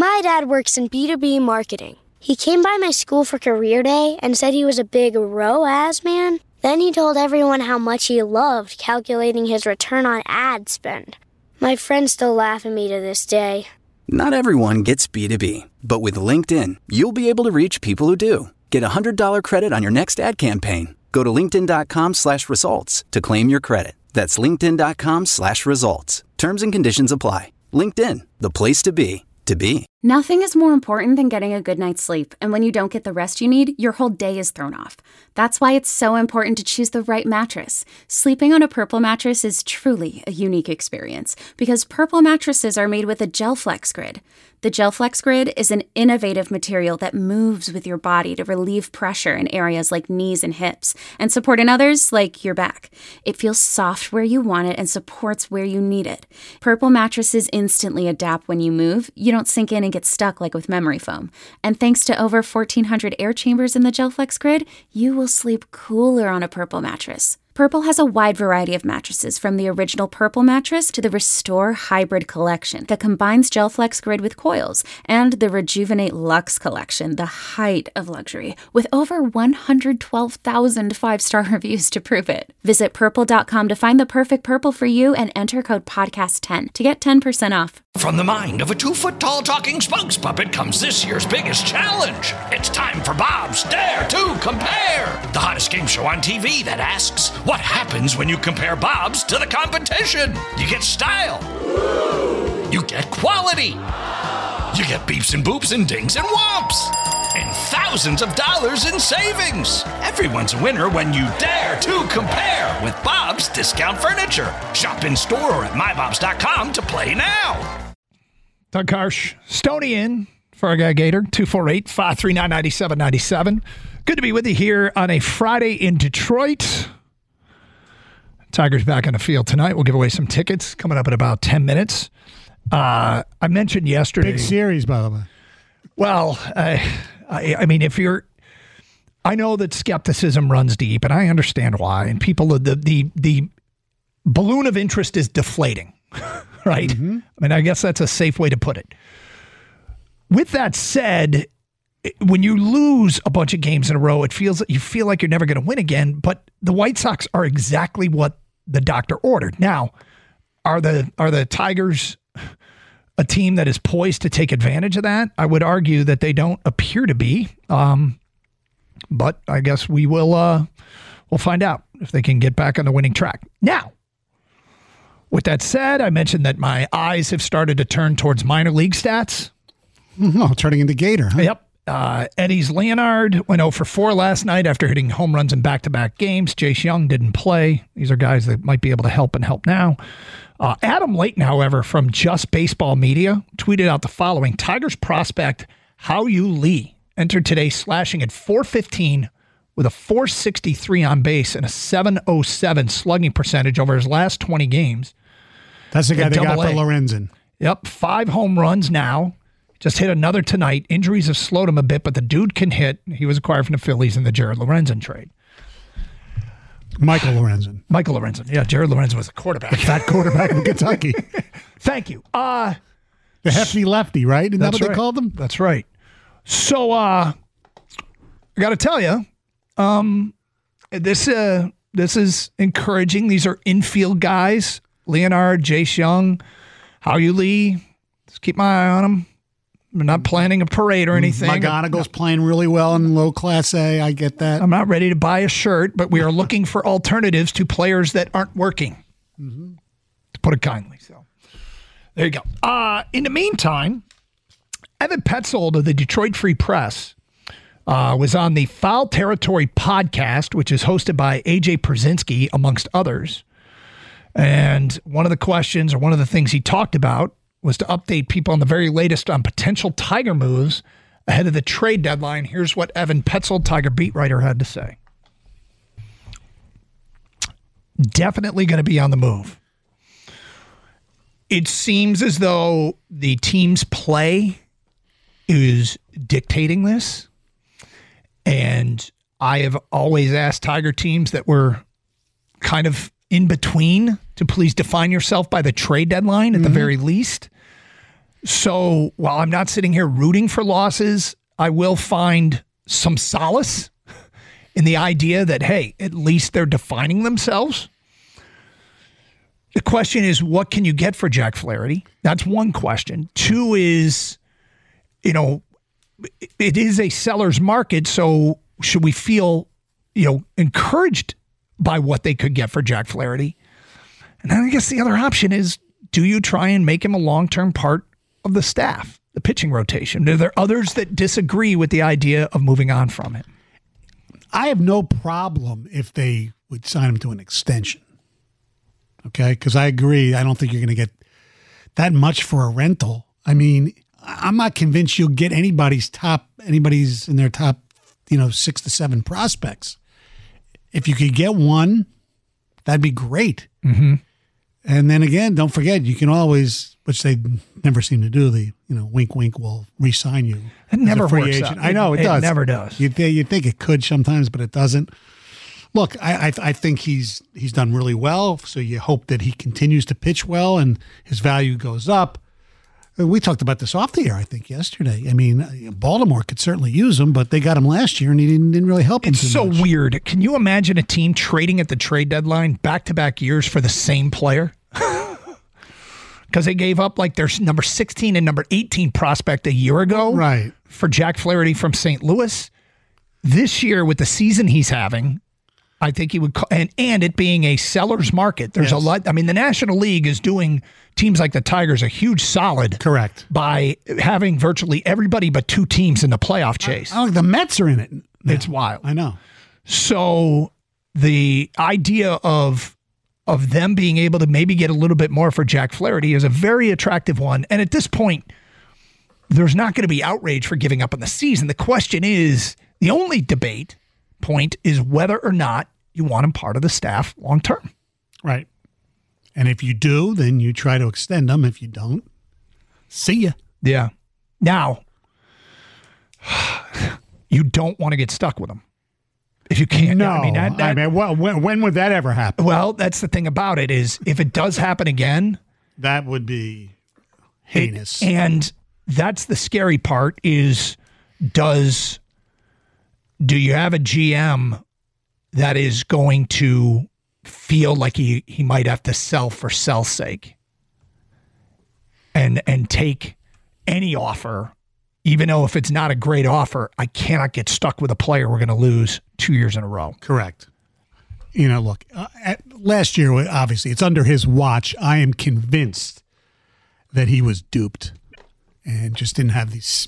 My dad works in B2B marketing. He came by my school for career day and said he was a big ROAS man. Then he told everyone how much he loved calculating his return on ad spend. My friends still laugh at me to this day. Not everyone gets B2B, but with LinkedIn, you'll be able to reach people who do. Get a $100 credit on your next ad campaign. Go to linkedin.com/results to claim your credit. That's linkedin.com/results. Terms and conditions apply. LinkedIn, the place to be, to be. Nothing is more important than getting a good night's sleep, and when you don't get the rest you need, your whole day is thrown off. That's why it's so important to choose the right mattress. Sleeping on a Purple mattress is truly a unique experience, because Purple mattresses are made with a GelFlex Grid. The GelFlex Grid is an innovative material that moves with your body to relieve pressure in areas like knees and hips, and support in others like your back. It feels soft where you want it and supports where you need it. Purple mattresses instantly adapt when you move. You don't sink in and get stuck like with memory foam. And thanks to over 1,400 air chambers in the GelFlex Grid, you will sleep cooler on a Purple mattress. Purple has a wide variety of mattresses, from the original Purple mattress to the Restore Hybrid collection that combines GelFlex Grid with coils, and the Rejuvenate Luxe collection, the height of luxury, with over 112,000 five-star reviews to prove it. Visit purple.com to find the perfect Purple for you and enter code podcast10 to get 10% off. From the mind of a 2-foot-tall talking spokes puppet comes this year's biggest challenge. It's time for Bob's Dare to Compare, the hottest game show on TV that asks, what happens when you compare Bob's to the competition? You get style. You get quality. You get beeps and boops and dings and whomps. And thousands of dollars in savings. Everyone's a winner when you dare to compare with Bob's Discount Furniture. Shop in store or at mybobs.com to play now. Doug Karsh, Stoney in for our guy Gator, 248-539-9797. Good to be with you here on a Friday in Detroit. Tigers back on the field tonight. We'll give away some tickets coming up in about 10 minutes. I mentioned yesterday. Big series, by the way. Well, I mean, I know that skepticism runs deep, and I understand why. And people, the balloon of interest is deflating, right? Mm-hmm. I mean, I guess that's a safe way to put it. With that said, when you lose a bunch of games in a row, you feel like you're never going to win again. But the White Sox are exactly what the doctor ordered. Now, are the Tigers a team that is poised to take advantage of that? I would argue that they don't appear to be. But I guess we'll find out if they can get back on the winning track. Now, with that said, I mentioned that my eyes have started to turn towards minor league stats. Oh, turning into Gator, huh? Yep. Eddie's Leonard went 0 for 4 last night after hitting home runs in back-to-back games. Jace Young didn't play. These are guys that might be able to help and help now. Adam Layton, however, from Just Baseball Media, tweeted out the following. Tigers prospect Hao-Yu Lee entered today slashing at .415 with a .463 on base and a .707 slugging percentage over his last 20 games. That's the guy they got for Lorenzen. Yep, 5 home runs now. Just hit another tonight. Injuries have slowed him a bit, but the dude can hit. He was acquired from the Phillies in the Jared Lorenzen trade. Michael Lorenzen. Yeah, Jared Lorenzen was the quarterback. The fat quarterback in Kentucky. Thank you. The hefty lefty, right? Isn't that what they called him? That's right. So, I got to tell you, this is encouraging. These are infield guys. Leonard, Jace Young, Hao-Yu Lee. Just keep my eye on them. I'm not planning a parade or anything. McGonigal's playing really well in low Class A. I get that. I'm not ready to buy a shirt, but we are looking for alternatives to players that aren't working, to put it kindly. So there you go. In the meantime, Evan Petzold of the Detroit Free Press was on the Foul Territory podcast, which is hosted by A.J. Pierzynski, amongst others. And one of the questions, or one of the things he talked about, was to update people on the very latest on potential Tiger moves ahead of the trade deadline. Here's what Evan Petzold, Tiger beat writer, had to say. Definitely going to be on the move. It seems as though the team's play is dictating this. And I have always asked Tiger teams that were kind of in between to please define yourself by the trade deadline at the very least. So while I'm not sitting here rooting for losses, I will find some solace in the idea that, hey, at least they're defining themselves. The question is, what can you get for Jack Flaherty? That's one question. Two is, it is a seller's market, so should we feel, encouraged by what they could get for Jack Flaherty? And then I guess the other option is, do you try and make him a long-term part of the staff, the pitching rotation? Are there others that disagree with the idea of moving on from him? I have no problem if they would sign him to an extension. Okay? Because I agree. I don't think you're going to get that much for a rental. I mean, I'm not convinced you'll get anybody's in their top, 6 to 7 prospects. If you could get one, that'd be great. Mm-hmm. And then again, don't forget, you can always, which they never seem to do, wink, wink, will re-sign you. It never works out. I know, it does. It never does. You'd think it could sometimes, but it doesn't. Look, I think he's done really well, so you hope that he continues to pitch well and his value goes up. We talked about this off the air, I think, yesterday. I mean, Baltimore could certainly use him, but they got him last year, and he didn't really help him too much. It's so weird. Can you imagine a team trading at the trade deadline back-to-back years for the same player? Because they gave up like their number 16 and number 18 prospect a year ago, right, for Jack Flaherty from St. Louis. This year, with the season he's having, I think he would, and it being a seller's market, there's a lot. I mean, the National League is doing teams like the Tigers a huge solid. Correct. By having virtually everybody but 2 teams in the playoff chase. The Mets are in it. Now. It's wild. I know. So the idea of them being able to maybe get a little bit more for Jack Flaherty is a very attractive one. And at this point, there's not going to be outrage for giving up on the season. The question is, the only debate point is whether or not you want him part of the staff long term. Right. And if you do, then you try to extend them. If you don't, see ya. Yeah. Now, you don't want to get stuck with him. If you can't. No. When would that ever happen? Well, that's the thing about it is if it does happen again. That would be heinous. And that's the scary part is do you have a GM that is going to feel like he might have to sell for sell's sake and take any offer, even though if it's not a great offer, I cannot get stuck with a player we're going to lose 2 years in a row. Correct. Look, last year, obviously, it's under his watch. I am convinced that he was duped and just didn't have these.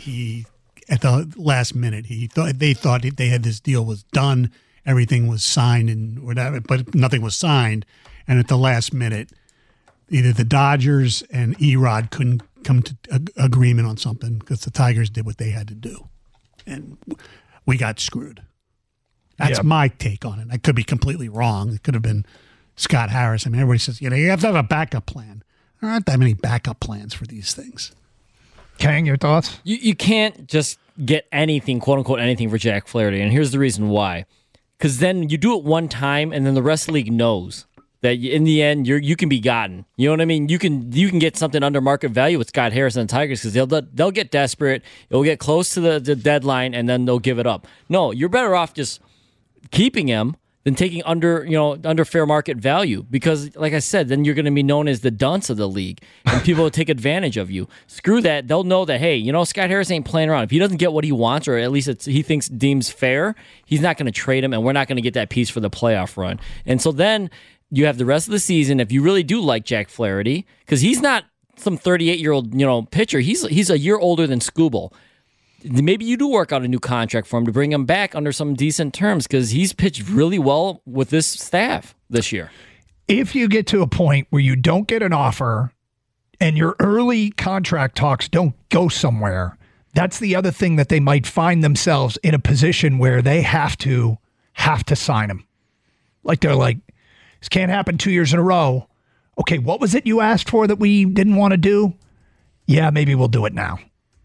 At the last minute, they thought they had this deal was done, everything was signed and whatever, but nothing was signed. And at the last minute, either the Dodgers and Erod couldn't come to agreement on something because the Tigers did what they had to do, and we got screwed. That's my take on it. I could be completely wrong. It could have been Scott Harris. I mean, everybody says you have to have a backup plan. There aren't that many backup plans for these things. Kang, your thoughts? You can't just get anything, quote unquote, anything for Jack Flaherty, and here's the reason why. Because then you do it one time, and then the rest of the league knows that in the end you can be gotten. You know what I mean? You can get something under market value with Scott Harris and the Tigers because they'll get desperate. It'll get close to the deadline, and then they'll give it up. No, you're better off just keeping him than taking under fair market value because, like I said, then you're going to be known as the dunce of the league, and people will take advantage of you. Screw that. They'll know that, hey, Scott Harris ain't playing around. If he doesn't get what he wants, or at least he deems fair, he's not going to trade him, and we're not going to get that piece for the playoff run. And so then you have the rest of the season, if you really do like Jack Flaherty, because he's not some 38-year-old pitcher. He's a year older than Skubal. Maybe you do work out a new contract for him to bring him back under some decent terms because he's pitched really well with this staff this year. If you get to a point where you don't get an offer and your early contract talks don't go somewhere, that's the other thing that they might find themselves in a position where they have to sign him. Like they're like, this can't happen 2 years in a row. Okay, what was it you asked for that we didn't want to do? Yeah, maybe we'll do it now.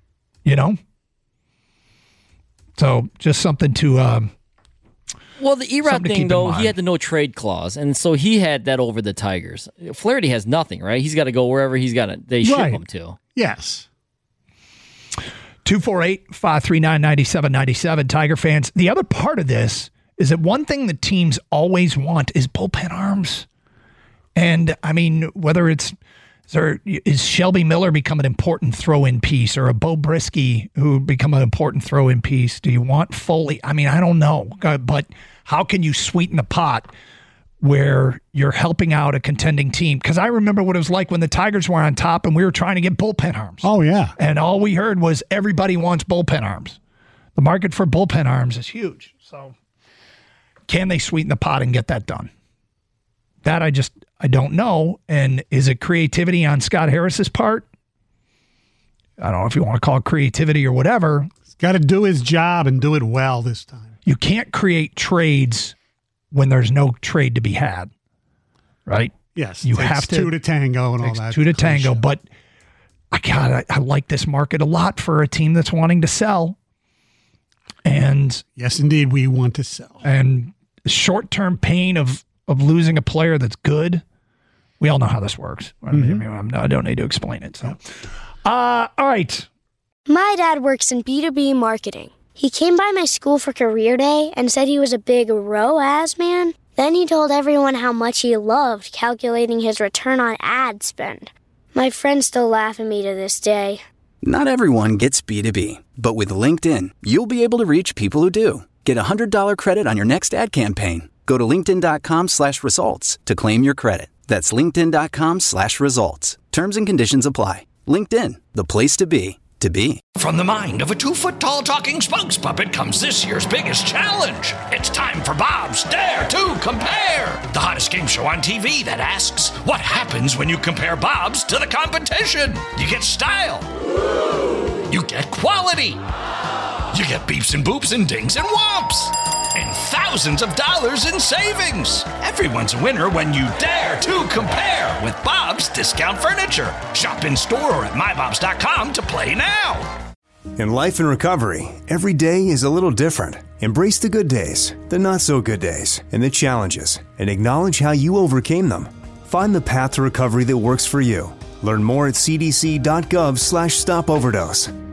So just something to well, the Erod thing, though, he had the no trade clause, and so he had that over the Tigers. Flaherty has nothing, right? He's got to go wherever they ship him to. Yes. 248-539-9797, Tiger fans. The other part of this is that one thing the teams always want is bullpen arms. And, I mean, whether is Shelby Miller become an important throw-in piece, or a Bo Brisky who become an important throw-in piece? Do you want Foley? I mean, I don't know. But how can you sweeten the pot where you're helping out a contending team? Because I remember what it was like when the Tigers were on top and we were trying to get bullpen arms. Oh, yeah. And all we heard was everybody wants bullpen arms. The market for bullpen arms is huge. So can they sweeten the pot and get that done? That I don't know. And is it creativity on Scott Harris's part? I don't know if you want to call it creativity or whatever. He's got to do his job and do it well this time. You can't create trades when there's no trade to be had, right? Yes. You have to. Two to tango and all that. Two to tango. But I like this market a lot for a team that's wanting to sell. And yes, indeed, we want to sell. And short-term pain of losing a player that's good. We all know how this works. Mm-hmm. I don't need to explain it. So, all right. My dad works in B2B marketing. He came by my school for career day and said he was a big ROAS man. Then he told everyone how much he loved calculating his return on ad spend. My friends still laugh at me to this day. Not everyone gets B2B, but with LinkedIn, you'll be able to reach people who do. Get $100 credit on your next ad campaign. Go to linkedin.com/results to claim your credit. That's linkedin.com/results. Terms and conditions apply. LinkedIn, the place to be. From the mind of a 2-foot-tall talking spokes puppet comes this year's biggest challenge. It's time for Bob's Dare to Compare, the hottest game show on TV that asks, what happens when you compare Bob's to the competition? You get style. You get quality. You get beeps and boops and dings and whomps. And thousands of dollars in savings. Everyone's a winner when you dare to compare with Bob's Discount Furniture. Shop in store or at mybobs.com to play now. In life and recovery, every day is a little different. Embrace the good days, the not so good days, and the challenges, and acknowledge how you overcame them. Find the path to recovery that works for you. Learn more at cdc.gov/stopoverdose.